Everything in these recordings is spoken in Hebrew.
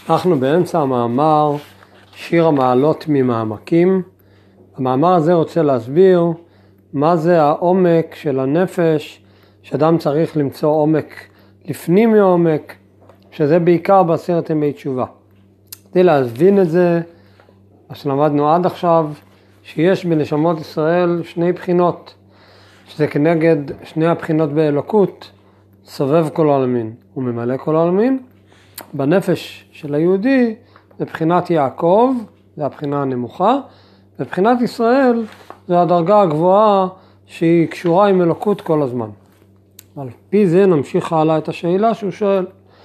אנחנו באמצע המאמר שיר המעלות ממעמקים. המאמר הזה רוצה להסביר מה זה העומק של הנפש, שאדם צריך למצוא עומק לפנים מעומק, שזה בעיקר בעשרת ימי תשובה. כדי להבין את זה, מה שלמדנו עד עכשיו, שיש בנשמות ישראל שני בחינות, שזה כנגד שני הבחינות באלוקות, סובב כל העולמין וממלא כל העולמין. בנפש של היהודי, בבחינת יעקב, זה הבחינה הנמוכה, בבחינת ישראל, זה הדרגה הגבוהה שהיא קשורה עם אלוקות כל הזמן. על פי זה נמשיך הלאה את השאלה שהוא שואל.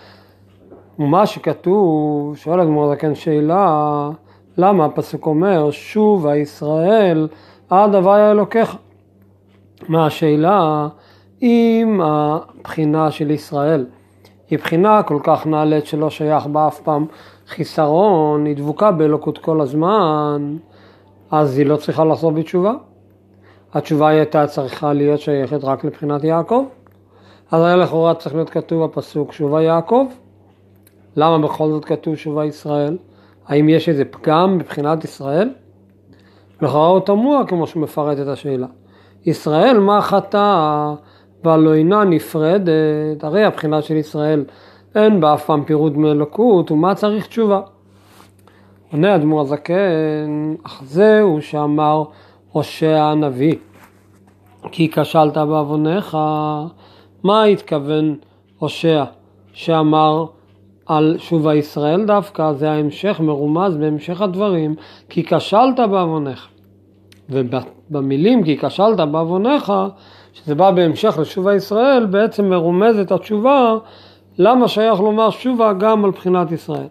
ומה שכתוב, שואל הגמרא זקן שאלה, למה הפסוק אומר, שוב הישראל עד הוויה אלוקיך? מה השאלה? אם הבחינה של ישראל היא בחינה כל כך נעלית שלא שייך בה אף פעם חיסרון, היא דבוקה באלוקות כל הזמן, אז היא לא צריכה לחזור בתשובה. התשובה הייתה צריכה להיות שייכת רק לבחינת יעקב. אז היה לכאורה צריך להיות כתוב הפסוק שובה יעקב. למה בכל זאת כתוב שובה ישראל? האם יש איזה פגם בבחינת ישראל? לכאורה הוא תמוה כמו שמפרט את השאלה. ישראל מה חטא והלא אינה נפרדת? הרי הבחינה של ישראל אין בה אף פעם פירוד מאלוקות, ומה צריך תשובה? עונה אדמו"ר הזקן, אך זהו שאמר הושע הנביא, כי כשלת בעוונך. מה התכוון הושע שאמר על שובה ישראל דווקא? זה ההמשך מרומז בהמשך הדברים, כי כשלת בעוונך. ובמילים כי כשלת בעוונך, שזה בא בהמשך לשובה ישראל, בעצם מרומזת התשובה, למה שייך לומר שובה גם על בחינת ישראל.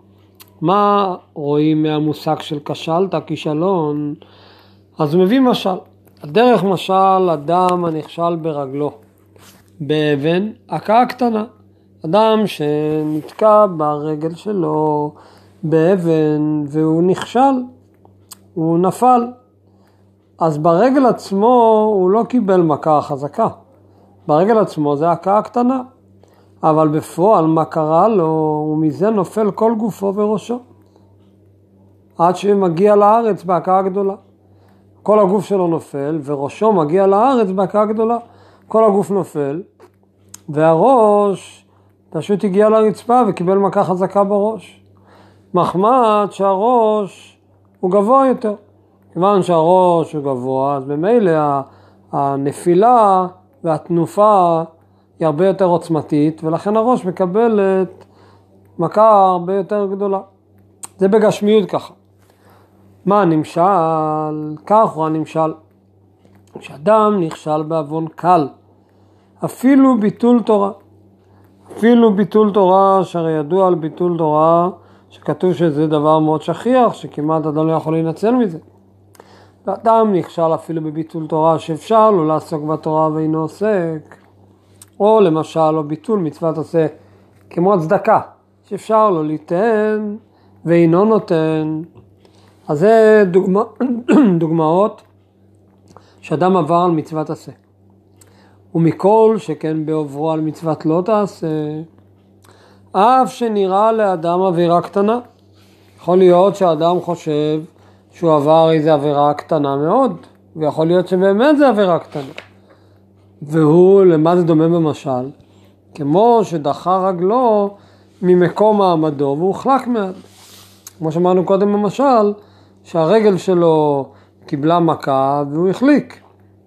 מה רואים מהמושג של כשלת, כישלון? אז הוא מביא משל. הדרך משל אדם הנכשל ברגלו, באבן, הכאה קטנה. אדם שנתקע ברגל שלו באבן והוא נכשל, הוא נפל. אז ברגל עצמו הוא לא קיבל מכה חזקה. ברגל עצמו זה הכאה קטנה. אבל בפועל מה קרה לו? ומזה נופל כל גופו וראשו. עד שמגיע לארץ בהכאה גדולה. כל הגוף שלו נופל וראשו מגיע לארץ בהכאה גדולה. כל הגוף נופל והראש פשוט הגיע לרצפה וקיבל מכה חזקה בראש. מחמד שהראש הוא גבוה יותר. כיוון שהראש הוא גבוה, אז במילא הנפילה והתנופה היא הרבה יותר עוצמתית, ולכן הראש מקבלת מכה הרבה יותר גדולה. זה בגשמיות ככה. מה הנמשל? כך הוא הנמשל. כשאדם נכשל בעוון קל, אפילו ביטול תורה. אפילו ביטול תורה, שהרי ידוע על ביטול תורה, שכתוב שזה דבר מאוד שכיח, שכמעט אדם לא יכול להינצל מזה. ואדם נכשל אפילו בביטול תורה, שאפשר לו לעסוק בתורה ואינו עוסק. או למשל, או ביטול מצוות עשה, כמו הצדקה, שאפשר לו ליתן ואינו נותן. אז זה דוגמאות שאדם עבר על מצוות עשה. ומכל שכן בעוברו על מצוות לא תעשה, אף שנראה לאדם עבירה קטנה. יכול להיות שהאדם חושב שהוא עבר איזו עבירה קטנה מאוד, ויכול להיות שבאמת זה עבירה קטנה. והוא, למה זה דומה במשל? כמו שדחה רגלו ממקום מעמדו והוא חלק מעט. כמו שאמרנו קודם במשל, שהרגל שלו קיבלה מכה והוא החליק.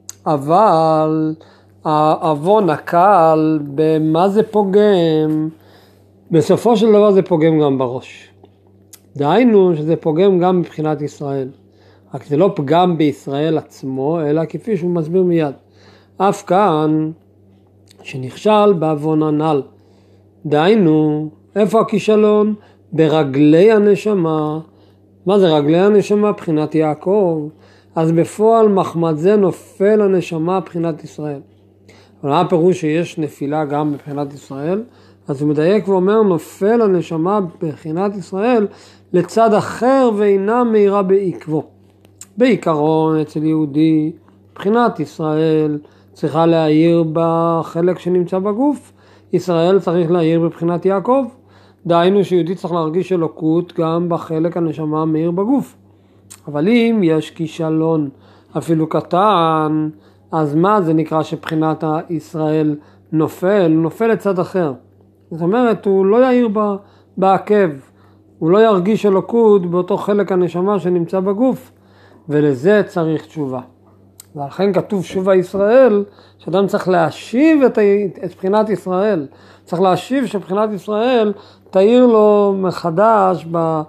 אבל העוון הקל, במה זה פוגם? בסופו של דבר זה פוגם גם בראש. דהיינו שזה פוגם גם מבחינת ישראל. רק זה לא פגם בישראל עצמו, אלא כפי שהוא מסביר מיד. אף כאן שנכשל בעוון הנ"ל. דהיינו, איפה הכישלון? ברגלי הנשמה. מה זה רגלי הנשמה? בחינת יעקב. אז בפועל מחמד זה נופל הנשמה בחינת ישראל. אבל מה הפירוש שיש נפילה גם בבחינת ישראל? אז הוא מדייק ואומר נופל הנשמה בבחינת ישראל לצד אחר ואינה מהירה בעקבו. בעיקרון אצל יהודי בחינת ישראל צריכה להעיר בחלק שנמצא בגוף. ישראל צריך להעיר בבחינת יעקב. דהיינו שיהודי צריך להרגיש אלוקות גם בחלק הנשמה המאיר בגוף. אבל אם יש כישלון אפילו קטן, אז מה זה נקרא שבחינת ישראל נופל לצד אחר. זאת אומרת, הוא לא יאיר בעקב, הוא לא ירגיש אלוקות באותו חלק הנשמה שנמצא בגוף, ולזה צריך תשובה. ולכן כתוב שובה ישראל, שאדם צריך להשיב את בחינת ישראל. צריך להשיב שבחינת ישראל תאיר לו מחדש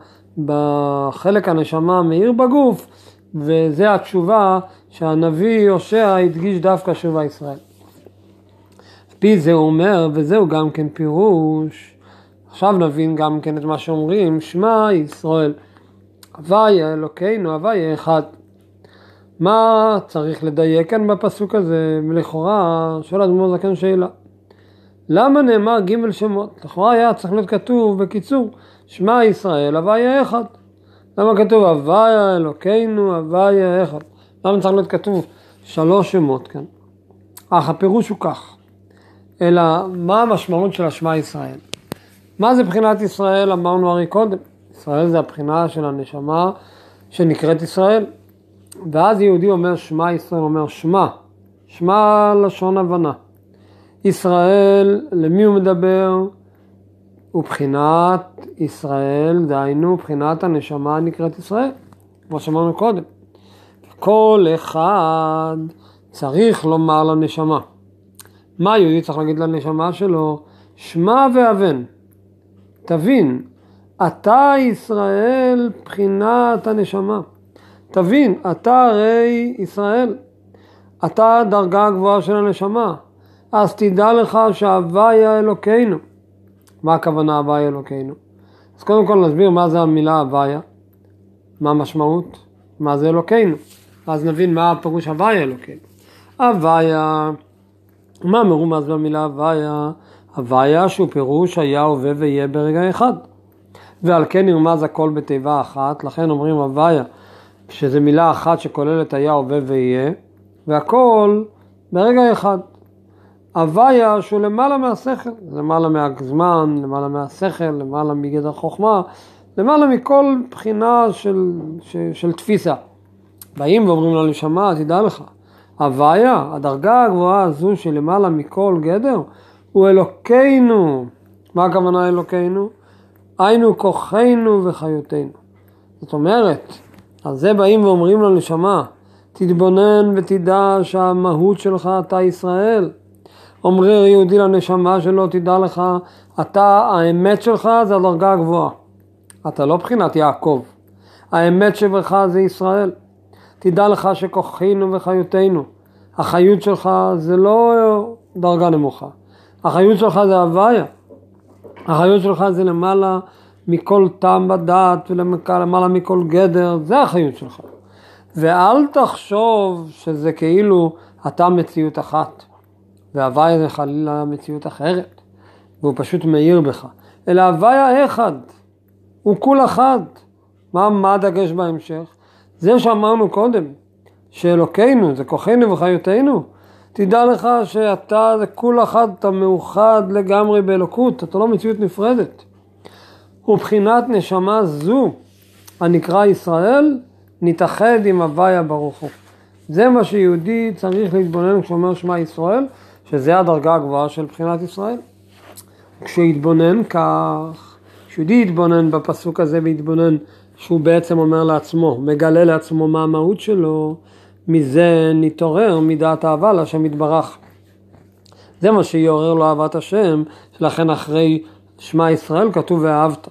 בחלק הנשמה מאיר בגוף, וזה התשובה שהנביא הושע הדגיש דווקא שובה ישראל. פי זה הוא אומר, וזהו גם כן פירוש. עכשיו נבין גם כן את מה שאומרים, שמע ישראל, הוויה אלוקינו, הוויה אחד. מה צריך לדייק כאן בפסוק הזה? ולכאורה שואל אדמו"ר זקן שאלה. למה נאמר ג' שמות? לכאורה היה צריך להיות כתוב בקיצור, שמע ישראל, הוויה אחד. למה כתוב הוויה אלוקינו, הוויה אחד? למה צריך להיות כתוב 3 שמות כאן? הפירוש הוא כך. אלא מה המשמעות של השמע ישראל? מה זה בחינת ישראל? אמרנו הרי קודם. ישראל זה הבחינה של הנשמה שנקראת ישראל. ואז יהודי אומר שמע ישראל, אומר שמע לשון הבנה. ישראל, למי הוא מדבר? הוא בחינת ישראל, דהיינו בחינת הנשמה הנקראת ישראל, כמו שאמרנו קודם. כל אחד צריך לומר לנשמה. מה יהודי צריך להגיד לנשמה שלו? שמע והבן. תבין, אתה ישראל בחינת הנשמה. תבין, אתה הרי ישראל. אתה דרגה הגבוהה של הנשמה. אז תדע לך שהוויה אלוקינו. מה הכוונה הוויה אלוקינו? אז קודם כל נסביר מה זה המילה הוויה. מה המשמעות? מה זה אלוקינו? אז נבין מה הפירוש הוויה אלוקינו. הוויה, מה מרומז במילה הוויה? הוויה שהוא פירוש היה הווה ויהיה ברגע אחד. ועל כן נרמז הכל בתיבה אחת, לכן אומרים הוויה, שזה מילה אחת שכוללת היה הווה ויהיה, והכל ברגע אחד. הוויה שהוא למעלה מהשכל, למעלה מהזמן, למעלה מהשכל, למעלה מגדר חוכמה, למעלה מכל בחינה של תפיסה. באים ואומרים לו לנשמה, תדע לך, הוויה, הדרגה הגבוהה הזו שלמעלה מכל גדר, הוא אלוקינו. מה הכוונה אלוקינו? היינו כוחנו וחיותנו. זאת אומרת, על זה באים ואומרים לו לנשמה, תתבונן ותדע שהמהות שלך אתה ישראל. אומר יהודי לנשמה שלו, תדע לך, אתה, האמת שלך זה הדרגה הגבוהה. אתה לא בחינת יעקב. האמת שבך זה ישראל. תדע לך שכוחנו וחיותנו. החיות שלך זה לא דרגה נמוכה. החיות שלך זה הוויה. החיות שלך זה למעלה מכל טעם בדעת ולמעלה מכל גדר. זה החיות שלך. ואל תחשוב שזה כאילו אתה מציאות אחת. והוויה זה חלילה מציאות אחרת. והוא פשוט מאיר בך. אלא הוויה אחד. הוא כול אחד. מה הדגש בהמשך? זה שאמרנו קודם, שאלוקינו, זה כוחנו וחיותנו. תדע לך שאתה זה כול אחד, אתה מאוחד לגמרי באלוקות, אתה לא מציאות נפרדת. ובחינת נשמה זו, הנקרא ישראל, נתאחד עם הוויה ברוך הוא. זה מה שיהודי צריך להתבונן כשאומר שמע ישראל, שזה הדרגה הגבוהה של בחינת ישראל. כשיתבונן כך, כשיהודי יתבונן בפסוק הזה ויתבונן שהוא בעצם אומר לעצמו, מגלה לעצמו מה המהות שלו, מזה נתעורר מדעת אהבה להשם יתברך. זה מה שיעורר לו אהבת השם, לכן אחרי שמע ישראל כתוב ואהבת.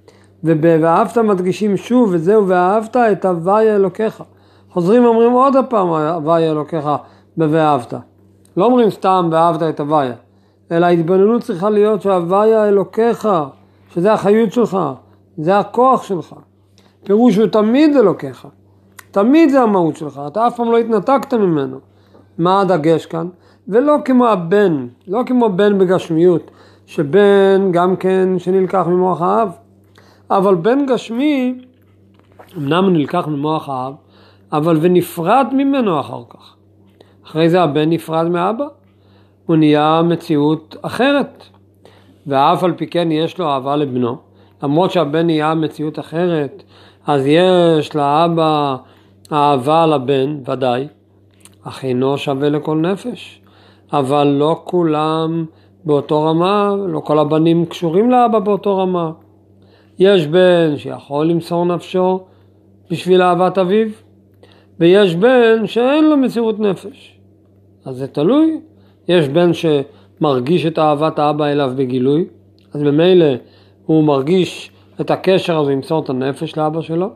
ובאהבת מדגישים שוב, וזהו ואהבת את הוויה אלוקיך. חוזרים ואומרים עוד הפעם הוויה אלוקיך ב"ואהבת". לא אומרים סתם ואהבת את הוויה, אלא ההתבוננות צריכה להיות שההוויה אלוקיך, שזה החיות שלך, זה הכוח שלך. פירוש הוא תמיד אלוקיך, תמיד זה המהות שלך, אתה אף פעם לא התנתקת ממנו. מה הדגש כאן? ולא כמו הבן, לא כמו בן בגשמיות, שבן גם כן שנלקח ממוח האב, אבל בן גשמי, אמנם נלקח ממוח האב, אבל ונפרד ממנו אחר כך. אחרי זה הבן נפרד מאבא, הוא נהיה מציאות אחרת. ואף על פי כן יש לו אהבה לבנו, למרות שהבן נהיה מציאות אחרת, אז יש לאבא אהבה לבן, ודאי, אך אינו שווה לכל נפש. אבל לא כולם באותו רמה, לא כל הבנים קשורים לאבא באותו רמה. יש בן שיכול למסור נפשו בשביל אהבת אביו, ויש בן שאין לו מסירות נפש. אז זה תלוי. יש בן שמרגיש את אהבת האבא אליו בגילוי, אז במילא הוא מרגיש את הקשר הזה למסור את הנפש לאבא שלו,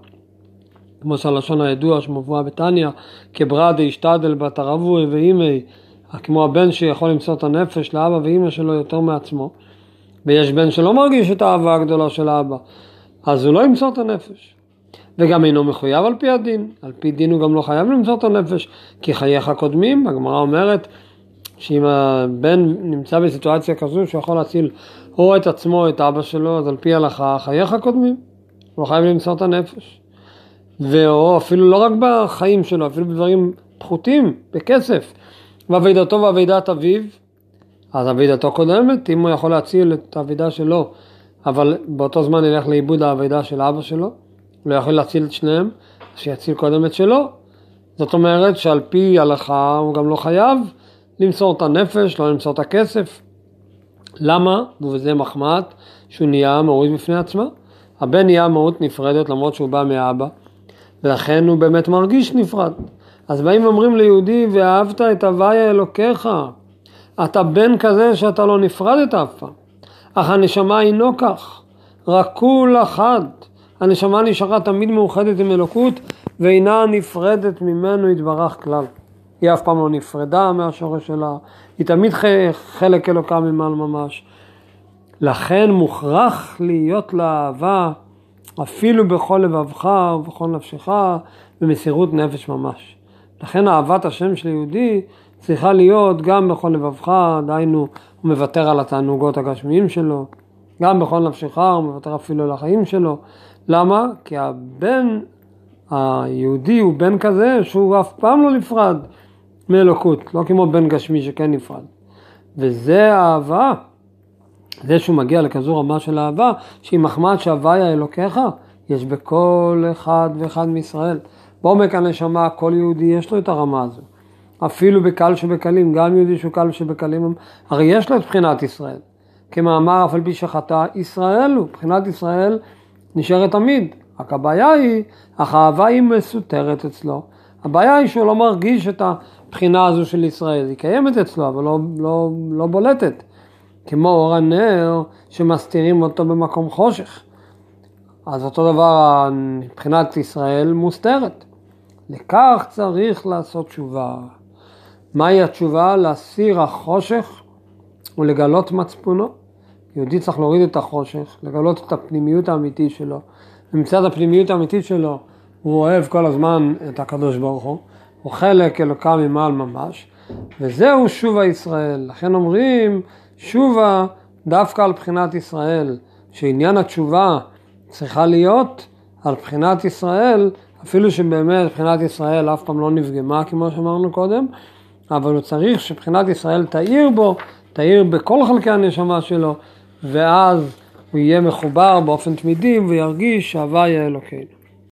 כמו שהלשון הידוע שמובא בתניא, כברא דאשתדל בת הרבוי ואימי, כמו הבן שיכול למסור את הנפש לאבא ואימא שלו יותר מעצמו. ויש בן שלא מרגיש את האהבה הגדולה של האבא, אז הוא לא ימסור את הנפש. וגם אינו מחויב על פי הדין. על פי דין הוא גם לא חייב למסור את הנפש, כי חייך קודמים. הגמרא אומרת שאם הבן נמצא בסיטואציה כזו שיכול להציל או את עצמו או את אבא שלו, אז על פי הלכה חייך קודמים. הוא לא חייב למסור את הנפש. ואו אפילו לא רק בחיים שלו, אפילו בדברים פחותים, בכסף. ועבידתו ועבידת אביו, אז עבידתו קודמת, אם הוא יכול להציל את העבידה שלו, אבל באותו זמן ילך לאיבוד העבידה של אבא שלו, הוא לא יכול להציל את שניהם, אז שיציל קודם את שלו. זאת אומרת שעל פי הלכה הוא גם לא חייב למסור את הנפש, לא למסור את הכסף. למה? וזה מחמאת שהוא נהיה מהות בפני עצמה. הבן נהיה מהות נפרדת למרות שהוא בא מאבא, ולכן הוא באמת מרגיש נפרד. אז באים ואומרים ליהודי, ואהבת את הוויה אלוקיך, אתה בן כזה שאתה לא נפרדת אף פעם. אך הנשמה אינו כך, רק כול אחד. הנשמה נשארה תמיד מאוחדת עם אלוקות, ואינה נפרדת ממנו יתברך כלל. היא אף פעם לא נפרדה מהשורש שלה, היא תמיד חלק אלוקה ממעל ממש. לכן מוכרח להיות לאהבה, אפילו בכל לבבך ובכל נפשך, במסירות נפש ממש. לכן אהבת השם של יהודי צריכה להיות גם בכל לבבך, דהיינו הוא מוותר על התענוגות הגשמיים שלו, גם בכל נפשך הוא מוותר אפילו על החיים שלו. למה? כי הבן היהודי הוא בן כזה שהוא אף פעם לא נפרד מאלוקות, לא כמו בן גשמי שכן נפרד. וזה האהבה, זה שהוא מגיע לכזו רמה של אהבה, שהיא מחמאת שהוויה אלוקיך, יש בכל אחד ואחד מישראל. בעומק הנשמה, כל יהודי יש לו את הרמה הזו. אפילו בקל שבקלים, גם יהודי שהוא קל שבקלים, הרי יש לו את בחינת ישראל. כמאמר, אף על פי שחטא ישראל הוא, בחינת ישראל נשארת תמיד. רק הבעיה היא, אך האהבה היא מסותרת אצלו. הבעיה היא שהוא לא מרגיש את הבחינה הזו של ישראל. היא קיימת אצלו, אבל לא בולטת. כמו אור הנר שמסתירים אותו במקום חושך. אז אותו דבר, מבחינת ישראל מוסתרת. לכך צריך לעשות תשובה. מהי התשובה? להסיר החושך ולגלות מצפונו. יהודי צריך להוריד את החושך, לגלות את הפנימיות האמיתית שלו. ומצד הפנימיות האמיתית שלו, הוא אוהב כל הזמן את הקדוש ברוך הוא. הוא חלק אלוקה ממעל ממש. וזהו שובה ישראל. לכן אומרים שובה דווקא על בחינת ישראל. שעניין התשובה צריכה להיות על בחינת ישראל, אפילו שבאמת בחינת ישראל אף פעם לא נפגמה כמו שאמרנו קודם, אבל הוא צריך שבחינת ישראל תאיר בו, תאיר בכל חלקי הנשמה שלו, ואז הוא יהיה מחובר באופן תמידי וירגיש שהוויה אלוקינו.